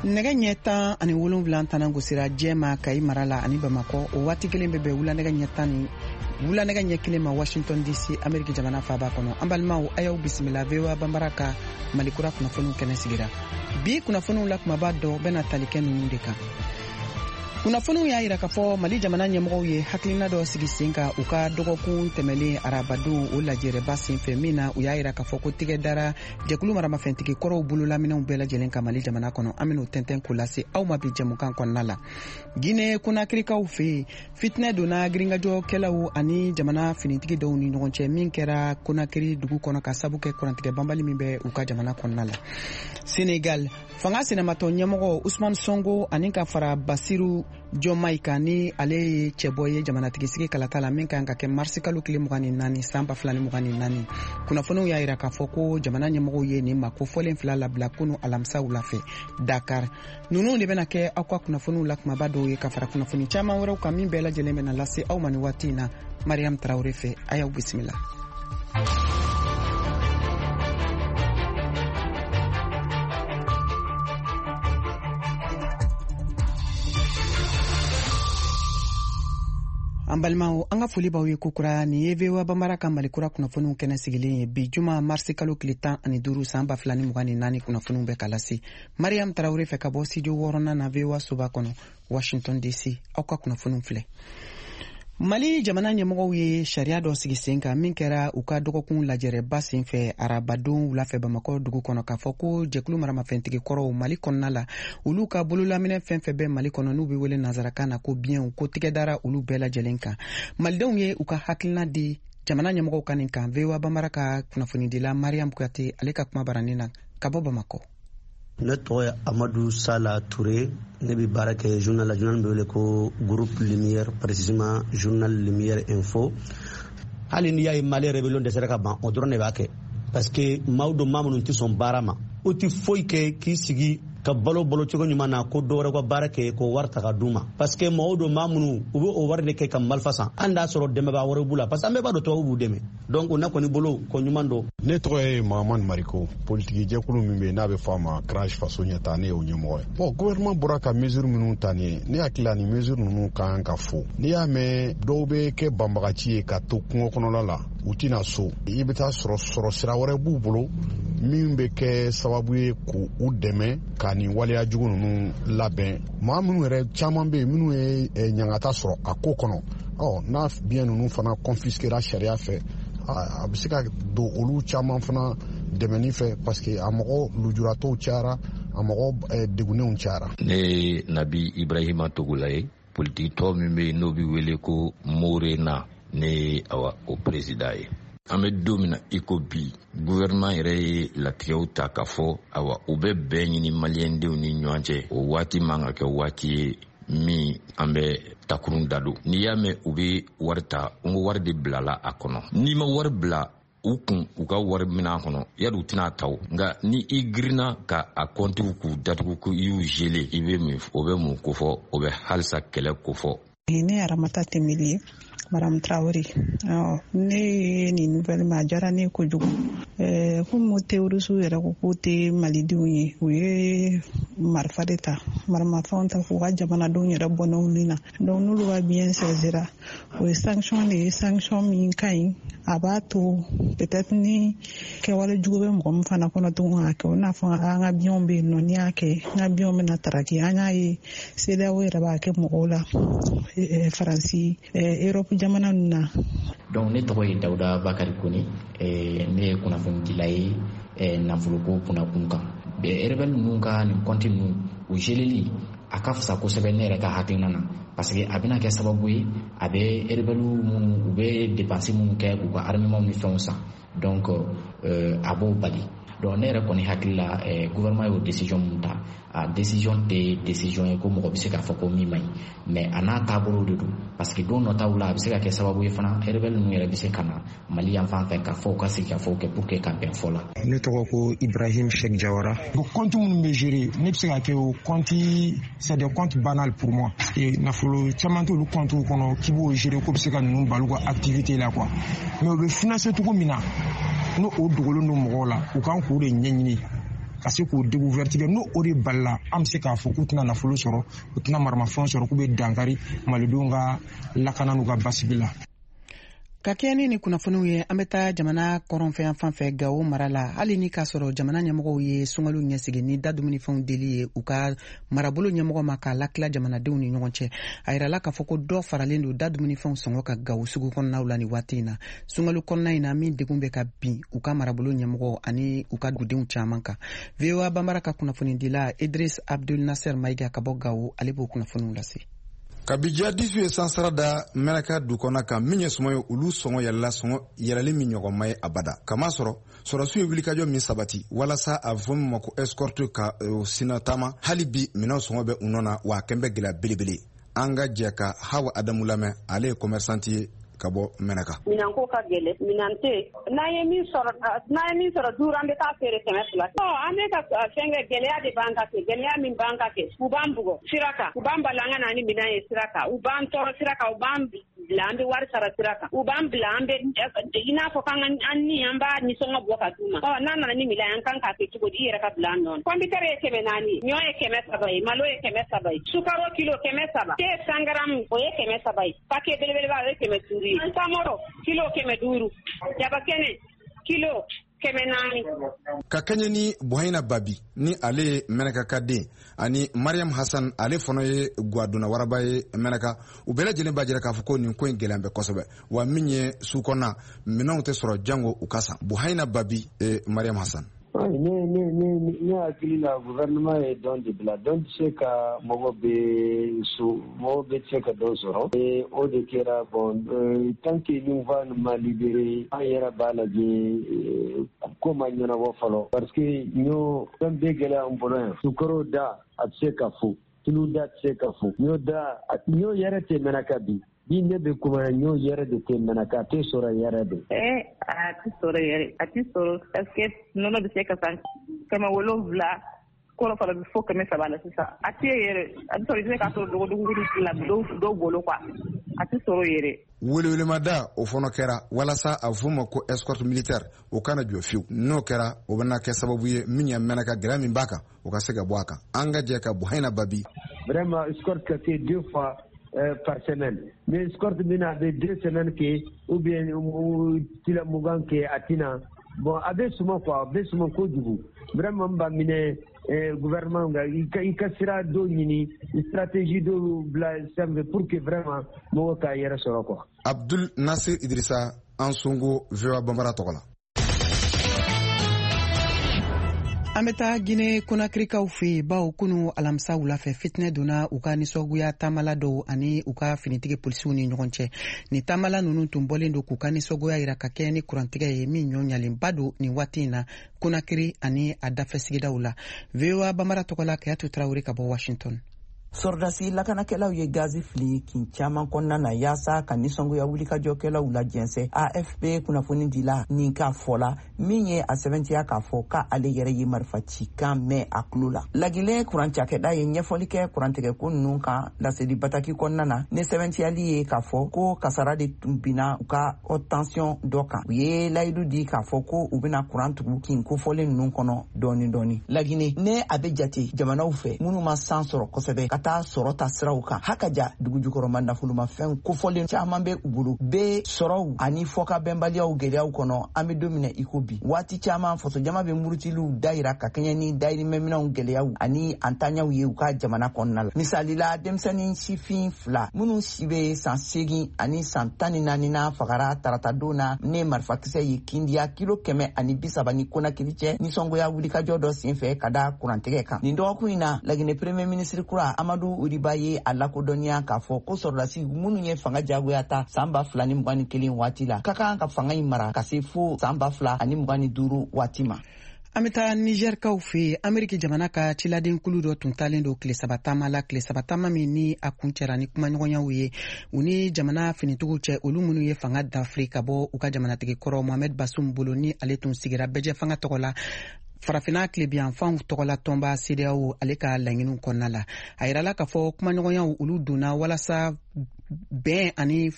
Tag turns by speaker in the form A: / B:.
A: nɛgɛ ɲɛ 17 tana gosira jɛma Kayi mara la ani Bamakɔ o waati kelen bɛ bɛn wulanɛgɛ ɲɛ 1 ma Washington DC Ameriki jamana faaba kɔnɔ. An balimaw a y'aw bisimila VOA Bambara ka Malikura kunnafoniw kɛnɛ sigira. Bi kunnafoniw la kumaba dɔ bɛna tali kɛ ninnu de kan. Kunnafoniw y'a yira k'a fɔ Mali jamana ɲɛmɔgɔw ye hakilina dɔ sigi sen kan u ka dɔgɔkun tɛmɛlen arabadon o lajɛrɛba senfɛ min na u y'a yira k'a fɔ ko tigɛ dara jɛkulu maramafɛntigi kɔrɔw bololaminɛw bɛɛ lajɛlen ka Mali jamana kɔnɔ. An bɛn'o tɛntɛn k'o lase aw ma bi jɛmukan kɔnɔna la. Guinée Conakrykaw fɛ yen fitinɛ donna girinkajɔkɛlaw ani jamana finitigi dɔw ni ɲɔgɔn cɛ min kɛra Conakry dugu kɔnɔ ka sabu kɛ kurantigɛ banbali min bɛ u ka jamana kɔnɔna la. Sénégal fanga sɛnɛmatɔ ɲɛmɔgɔ Ousmane Sonko ani ka fara Basiru Diomaye kan ni ale ye cɛbɔ ye jamanatigisigi kalata la min kan ka kɛ marisi kalo tile 24 san 2024. Kunnafoniw y'a yira k'a fɔ ko jamana ɲɛmɔgɔw ye nin makofɔlen fila labila kunu alamisa wula fɛ Dakar. Ninnu de bɛna kɛ aw ka kunnafoniw la kumaba dɔw ye ka fara kunnafoni caman wɛrɛw kan min bɛɛ lajɛlen bɛna lase aw ma ni waati in na. Mariam Traoré fɛ a y'aw bisimila. An balimaw an ka foli b'aw ye kokura ni ye VOA Bambara ka Malikura kunnafoniw kɛnɛ sigilen ye bi juma marisi kalo tile 15 san 2024 kunnafoniw bɛ ka lase. Mariam Traoré fɛ ka bɔ studio 6 na VOA Soba kɔnɔ Washington DC aw ka kunnafoniw filɛ. Mali jamana ɲɛmɔgɔw ye sariya dɔ sigi sen kan min kɛra u ka dɔgɔkun lajɛrɛba senfɛ arabadon wulafɛ Bamakɔ dugu kɔnɔ k'a fɔ ko jɛkulu maramafɛntigi kɔrɔw Mali kɔnɔna la olu ka bololaminɛ fɛn fɛn bɛ Mali kɔnɔ n'u bɛ wele nanzarakan na ko biɲɛw ko tigɛ dara olu bɛɛ lajɛlen kan. Malidenw ye u ka hakilina di jamana ɲɛmɔgɔw ka nin kan. VOA Bambara ka kunnafonidila Mariam Kuyate ale ka kuma baranin na ka bɔ Bamakɔ.
B: Ne tɔgɔ ye Amadou Sala Touré, ne bɛ baara kɛ journal la, journal bɛ wele ko Groupe Lumière, précisément journal Lumière Info. Hali n'i y'a ye Mali rébellion dɛsɛra ka ban o dɔrɔn de b'a kɛ parce que maaw dɔ maa minnu tɛ sɔn baara ma o tɛ foyi kɛ k'i sigi ka balo cogo ɲuman na ko dɔwɛrɛ ka baara kɛ ko wari ta ka d'u ma parce que maaw dɔ maa minnu u bɛ o wari de kɛ ka marifa san hali n'a sɔrɔ dɛmɛbaa wɛrɛ b'u la parce que an bɛɛ b'a dɔn tubabuw b'u dɛmɛ donc o na kɔni bolo ko ɲuman dɔ.
C: Ne tɔgɔ ye Mahamani Mariko, politiki jɛkulu min bɛ yen n'a bɛ fɔ a ma Crash faso ɲɛta ne y'o ɲɛmɔgɔ ye. Bon gouvernement bɔra ka mesure minnu ta nin ye ne hakili la ni mesure ninnu kan ka fo. N'i y'a mɛn dɔw bɛ kɛ banbagaci ye ka to kungo kɔnɔla la u tɛna so i bɛ taa sɔrɔ sira wɛrɛ b'u bolo min bɛ kɛ sababu ye k'u dɛmɛ ka nin waleya jugu ninnu labɛn. Maa minnu yɛrɛ caman bɛ yen minnu ye ɲangata sɔrɔ a ko kɔnɔ n'a biɲɛ ninnu fana confisquera sariya fɛ a bɛ se ka don olu caman fana dɛmɛni fɛ parce que a mɔgɔ lujuratɔw cayara a mɔgɔ degunenw cayara. Ne
D: ye Nabi Ibrahima Togola ye politique tɔ min bɛ yen n'o bɛ wele ko Morena ne ye o président ye. An bɛ don min na i ko bi gouvernement yɛrɛ ye latigɛw ta ka fɔ u bɛ bɛn ɲini maliyɛndenw ni ɲɔgɔn cɛ o waati man ka kɛ waati ye min an bɛ takurun da don. N'i y'a mɛn u bɛ wari ta n ko wari de bilala a kɔnɔ n'i ma wari bila u kun u ka wari minɛ kɔnɔ yali u tɛna ta o nka ni i girinna ka a kɔntiw k'u datugu ko i y'u gele i bɛ min o bɛ mun ko fɔ o bɛ halisa kɛlɛ ko fɔ.
E: Ne Aramata Temeli Maram Traoré ne ye nin nouvelle ma diyara ne kojugu comme terroriste yɛrɛ ko k'u tɛ malidenw ye u ye marifa de ta maramafɛnw ta k'u ka jamanadenw yɛrɛ bɔ n'olu na donc n'olu ka bien saisira o ye sanction de ye sanction min ka ɲi a b'a to peut-être ni kɛwale jugu bɛ mɔgɔ min fana kɔnɔ tuguni k'a kɛ o n'a fɔ an ka biɲɛw bɛ yen nɔ n'i y'a kɛ n ka biɲɛw bɛna taraki an y'a ye CEDEAO yɛrɛ b'a kɛ mɔgɔw la Faransi Europe jamana ninnu na.
F: Donc ne tɔgɔ ye Dawuda Bakari Kone ne ye kunnafonidila ye nafoloko kunnakun kan rebelle ninnu ka nin compte ninnu o geleli a ka fisa kosɛbɛ ne yɛrɛ ka hakilina na parce que a bɛna kɛ sababu ye a bɛ rebelle minnu u bɛ dépense minnu kɛ u ka armement ni fɛnw san donc a b'o bali. Donc ne yɛrɛ kɔni hakili la gouvernement y'o décision mun ta a décision tɛ décision ye ko mɔgɔ bɛ se k'a fɔ ko min man ɲi mais a n'a taabolo de don parce que don nataw la a bɛ se ka kɛ sababu ye fana rebelle ninnu yɛrɛ bɛ se ka na Mali yan fan fɛ k'a fɔ u ka sigi ka fɔ kɛ pour que ka bɛn fɔ la.
G: Ne tɔgɔ ko Ibrahim Cheikh Jawara. O compte minnu bɛ gérer ne bɛ se ka kɛ o compte c'est des comptes banals pour moi parce que nafolo caman t'olu comptes kɔnɔ k'i b'o gérer ko bɛ se ka ninnu bali u ka activité la quoi mais o bɛ financer cogo min na n'o dogolen don mɔgɔw la u kan k'o de ɲɛɲini ka se k'o découverte kɛ n'o de balila an bɛ se k'a fɔ k'u tɛna nafolo sɔrɔ u tɛna maramafɛnw sɔrɔ k'u bɛ dankari malidenw ka lakana n'u ka basigi la.
A: Ka kɛ ni kunnafoniw ye an bɛ taa jamana kɔrɔnfɛn fan fɛ Gawo mara la hali ni k'a sɔrɔ jamana ɲɛmɔgɔw ye sunkalo ɲɛsigi ni da dumunifɛnw deli ye u ka marabolo ɲɛmɔgɔ ma k'a latila jamanadenw ni ɲɔgɔn cɛ a yirala k'a fɔ ko dɔ faralen don da dumunifɛnw sɔngɔ ka Gawo sugu kɔnɔnaw la ni waati in na sunkalo kɔnɔna in na min degun bɛ ka bin u ka marabolo ɲɛmɔgɔ ani u ka dugudenw caman kan VOA Bambara ka kunnafoni dila Idris Abdul Nasser Maiga ka bɔ Gawo ale b'o kunnafoniw lase.
H: Kabija disu ye sansara da Menaka dukɔnɔ kan min ye sɔngɔ ye olu sɔngɔ yɛlɛla sɔngɔ yɛlɛli min ɲɔgɔnma ye abada kama sɔrɔ sɔrɔsiw ye wulikajɔ min sabati walasa a fɔ min ma ko escorte ka sina taama hali bi minɛn sɔngɔ bɛ u nɔ na wa a kɛn bɛ gɛlɛya belebele an ka jɛ ka Hawa Adamu lamɛn ale ye commerçante ye ka bɔ Menaka.
I: Minan ko ka gɛlɛ minan tɛ n'an ye min sɔrɔ duuru an bɛ taa feere 100 an bɛ ka fɛnkɛ gɛlɛya de b'an ka kɛ gɛlɛya min b'an ka kɛ u b'an bugɔ sira kan u b'an bali an ka na ni minan ye sira kan u b'an tɔɔrɔ sira kan u b'an bila an bɛ wari sara sira kan u b'an bila an bɛ i n'a fɔ k'an an b'a nisɔngɔ bɔ ka d'u ma n'an nana ni minan an kan k'a kɛ cogo di i yɛrɛ ka bila an nɔ kɔnpitɛri ye 400 ye ɲɔ ye 300 ye malo ye 300 ye sukaro kilo 300 te sangaramu o ye 300 ye paquet belebeleba o ye 500 ye samoro kilo 500 jabakɛnɛ kilo 400.
H: Ka kɛɲɛ ni Buhaina Babi ni ale ye Menaka ka den ani Mariam Hassan ale fana ye Gwaduna waraba ye Menaka u bɛɛ lajɛlen b'a jira k'a fɔ ko nin ko in gɛlɛn bɛ kosɛbɛ wa min ye sukɔnɔna minɛnw tɛ sɔrɔ jango u ka san Buhaina Babi Mariam Hassan.
J: Ne hakili la gouvernement ye dɔn de bila dɔn tɛ se ka mɔgɔ bɛ se ka dɔn sɔrɔ o de kɛra bon tant que nous va ma libérer an yɛrɛ b'a lajɛ ko ma ɲɛnabɔ fɔlɔ parce que ɲɔ fɛn bɛɛ gɛlɛya an bolo yan sukaro da a tɛ se ka fo tulu da tɛ se ka fo ɲɔ yɛrɛ tɛ Menaka bi ni ne bɛ kuma ɲɔ yɛrɛ de tɛ Menaka a tɛ sɔrɔ yɛrɛ de.
K: A tɛ sɔrɔ yɛrɛ a tɛ sɔrɔ parce que nɔnɔ bɛ se ka san 700 kɔrɔ fana bɛ fɔ 300 la sisan a tɛ yɛrɛ a bɛ sɔrɔ i bɛ se ka sɔrɔ dogodugu la dɔw bolo quoi a tɛ sɔrɔ yɛrɛ.
H: Welewelemada o fana kɛra walasa a fɔ ma ko escorte militaire o kana jɔ fiyewu n'o kɛra o bɛna kɛ sababu ye min ye Menaka gɛlɛya min b'a kan o ka se ka bɔ a kan an ka jɛ ka Buhaina Babi.
J: Vraiment escorte ka kɛ 2 fois par semaine mais escorte bɛna a bɛ 2 semaines kɛ ou bien tila 20 kɛ a tɛna bon a bɛ suma quoi a bɛ suma kojugu vraiment n b'a minɛ gouvernement i ka sira dɔ ɲini stratégie dɔ bila sanfɛ pour que vraiment mɔgɔ k'a yɛrɛ sɔrɔ quoi.
H: Abdul Nasir Idrissa Ansongo VOA Bambara tɔgɔ la.
A: An bɛ taa Guinée Conakrykaw fɛ yen bawo kunu alamisa wula fɛ fitinɛ donna u ka nisɔngoya taamala dɔw ani u ka finitigi polisiw ni ɲɔgɔn cɛ ni taamala ninnu tun bɔlen don k'u ka nisɔngoya jira ka kɛ ni kurantigɛ ye min ɲɔɲalenba don nin waati in na Conakry ani a dafɛ sigidaw la VOA Bambara tɔgɔ la Kayatu Tarawele ka bɔ Washington.
L: Sɔrɔdasi lakanakɛlaw ye gazi fili kin caman kɔnɔna na yaasa ka nisɔngoya wulikajɔkɛlaw la jɛnsɛ AFP kunnafoni dila nin k'a fɔla min ye a sɛbɛntiya k'a fɔ k'ale yɛrɛ ye marifa ci kan mɛn a tulo la. Laginɛ kurancakɛda ye ɲɛfɔli kɛ kurantigɛko ninnu kan laseli bataki kɔnɔna na ne sɛbɛntiyali ye k'a fɔ ko kasara de tun binna u ka tension dɔ kan. U ye layidu di k'a fɔ ko u bɛna kuran tugu kin kofɔlen ninnu kɔnɔ dɔɔni dɔɔni. Laginɛ ne a bɛ jate jamanaw fɛ minnu ma san sɔrɔ kosɛbɛ ka taa sɔrɔ ta siraw kan hakaja dugu jukɔrɔma nafolomafɛn kofɔlen caman bɛ u bolo bɛ sɔrɔw ani fɔka bɛnbaliyaw gɛlɛyaw kɔnɔ an bɛ don min na i ko bi waati caman fasojama bɛ murutiliw dayira ka kɛɲɛ ni dayirimɛminɛw gɛlɛyaw ani antanyaw ye u ka jamana kɔnɔna la misali la denmisɛnnin sifin 2 minnu si bɛ san 8 ani san 14 na fagara taratadon na ne marifakisɛ ye kindiya kilo 130 ni Conakry cɛ nisɔngoya wulikajɔ dɔ senfɛ ka da kurantigɛ kan nin dɔgɔkun in na Laginɛ premier ministre kura Amadu Uriba ye a lakodɔnniya k'a fɔ ko sɔrɔdasi minnu ye fanga jagoya ta san 2021 waati la ka kan ka fanga in mara ka se fo san 2025 waati ma.
A: An bɛ taa Nigerkaw fɛ yen Ameriki jamana ka ciladen kulu dɔ tun talen don tile 3 taama la tile 3 taama min ni a kun cɛra ni kumaɲɔgɔnyaw ye u ni jamana finitigiw cɛ olu minnu ye fanga dafiri ka bɔ u ka jamanatigi kɔrɔ Mohamed Bazoum bolo ni ale tun sigira bɛjɛ fanga tɔgɔ la Farafina tilebiyanfanw tɔgɔla tɔnba CEDEAO ale ka laɲiniw kɔnɔna la a yirala k'a fɔ kumaɲɔgɔnyaw olu donna walasa bɛn ani